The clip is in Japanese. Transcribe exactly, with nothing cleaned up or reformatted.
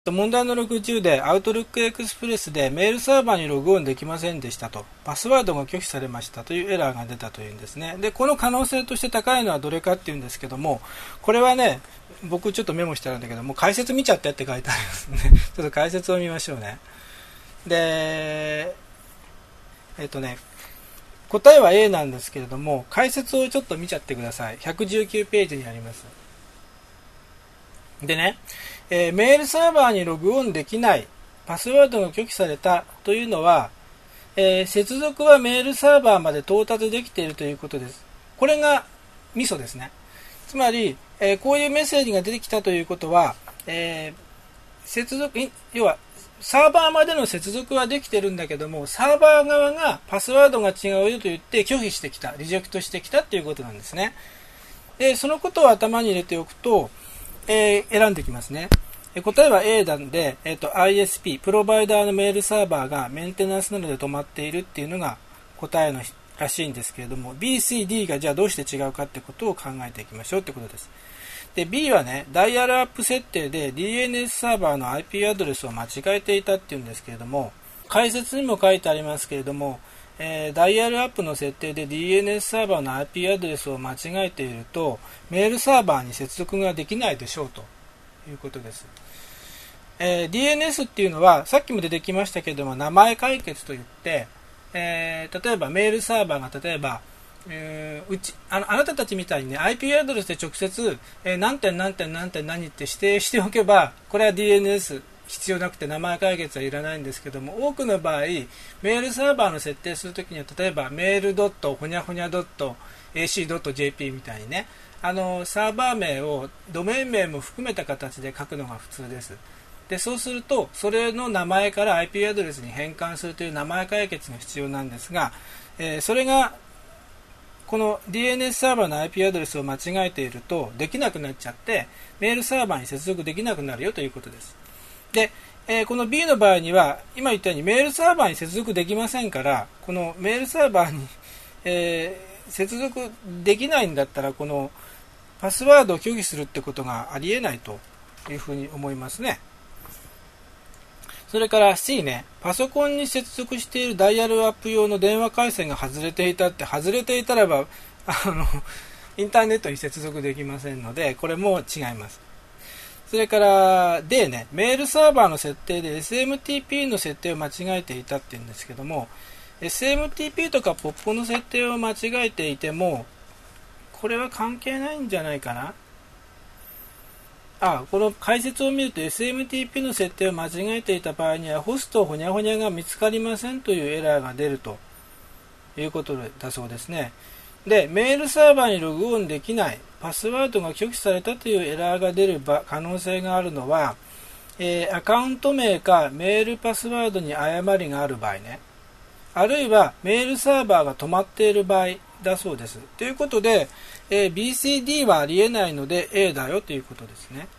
問題のろくじゅうで Outlook Express でメールサーバーにログオンできませんでしたと、パスワードが拒否されましたというエラーが出たというんですね。で、この可能性として高いのはどれかっていうんですけども、これはね、僕ちょっとメモしてあるんだけども、解説見ちゃってって書いてありますね。ちょっと解説を見ましょうね。で、えっとね、答えは A なんですけれども、解説をちょっと見ちゃってください。ひゃくじゅうきゅうページにあります。でね、えー、メールサーバーにログオンできない、パスワードが拒否されたというのは、えー、接続はメールサーバーまで到達できているということです。これがミソですね。つまり、えー、こういうメッセージが出てきたということは、えー、接続、要はサーバーまでの接続はできてるんだけども、サーバー側がパスワードが違うよと言って拒否してきた、リジェクトしてきたということなんですね。で、そのことを頭に入れておくと、えー、選んできますね。答えは A なんで、えーと、アイエスピー、プロバイダーのメールサーバーがメンテナンスなどで止まっているっていうのが答えのらしいんですけれども、B、C、D がじゃあどうして違うかってことを考えていきましょうってことです。で、B はね、ダイヤルアップ設定で ディーエヌエス サーバーの アイピー アドレスを間違えていたっていうんですけれども、解説にも書いてありますけれども、えー、ダイヤルアップの設定で ディーエヌエス サーバーの アイピー アドレスを間違えていると、メールサーバーに接続ができないでしょうということです。えー、ディーエヌエス っていうのは、さっきも出てきましたけれども、名前解決といって、えー、例えばメールサーバーが、例えば、えー、うち あの、あなたたちみたいにね、アイピー アドレスで直接、えー、何点何点何点何って指定しておけば、これは ディーエヌエス、必要なくて名前解決はいらないんですけども、多くの場合メールサーバーの設定するときには、例えばメールドットほにゃほにゃドット エーシードットジェーピー みたいにね、あのサーバー名をドメイン名も含めた形で書くのが普通です。で、そうするとそれの名前から アイピー アドレスに変換するという名前解決が必要なんですが、えー、それがこの ディーエヌエス サーバーの アイピー アドレスを間違えているとできなくなっちゃって、メールサーバーに接続できなくなるよということです。で、えー、この B の場合には、今言ったようにメールサーバーに接続できませんから、このメールサーバーに、えー、接続できないんだったら、このパスワードを拒否するってことがありえないというふうに思いますね。それから C ね、パソコンに接続しているダイヤルアップ用の電話回線が外れていたって、外れていたらば、あの、インターネットに接続できませんので、これも違います。それから D ね、メールサーバーの設定で エスエムティーピー の設定を間違えていたって言うんですけども、エスエムティーピー とか ポップ の設定を間違えていても、これは関係ないんじゃないかな。あ、この解説を見ると エスエムティーピー の設定を間違えていた場合にはホストほにゃほにゃが見つかりませんというエラーが出るということだそうですね。で、メールサーバーにログオンできない、パスワードが拒否されたというエラーが出る可能性があるのは、えー、アカウント名かメールパスワードに誤りがある場合ね、あるいはメールサーバーが止まっている場合だそうです。ということで、えー、ビーシーディー はありえないので A だよということですね。